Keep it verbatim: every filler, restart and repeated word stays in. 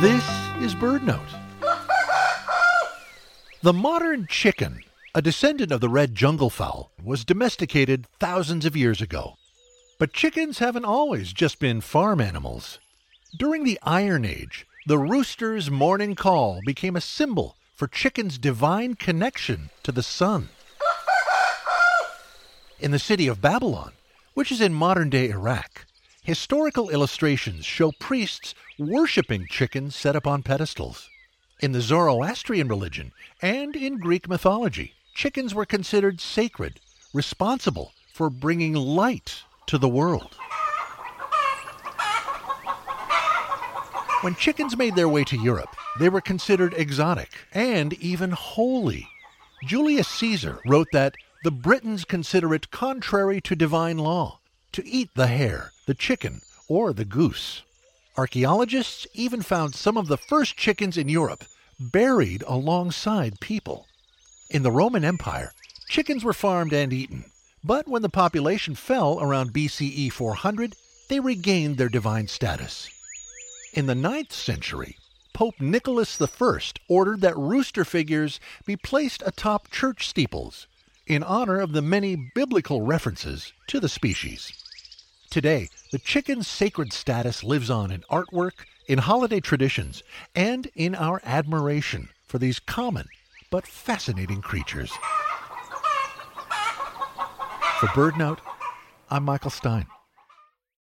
This is BirdNote. The modern chicken, a descendant of the red junglefowl, was domesticated thousands of years ago. But chickens haven't always just been farm animals. During the Iron Age, the rooster's morning call became a symbol for chickens' divine connection to the sun. In the city of Babylon, which is in modern-day Iraq, historical illustrations show priests worshipping chickens set up on pedestals. In the Zoroastrian religion and in Greek mythology, chickens were considered sacred, responsible for bringing light to the world. When chickens made their way to Europe, they were considered exotic and even holy. Julius Caesar wrote that the Britons consider it contrary to divine law to eat the hare, the chicken, or the goose. Archaeologists even found some of the first chickens in Europe buried alongside people. In the Roman Empire, chickens were farmed and eaten, but when the population fell around B C E four hundred, they regained their divine status. In the ninth century, Pope Nicholas the First ordered that rooster figures be placed atop church steeples in honor of the many biblical references to the species. Today, the chicken's sacred status lives on in artwork, in holiday traditions, and in our admiration for these common but fascinating creatures. For BirdNote, I'm Michael Stein.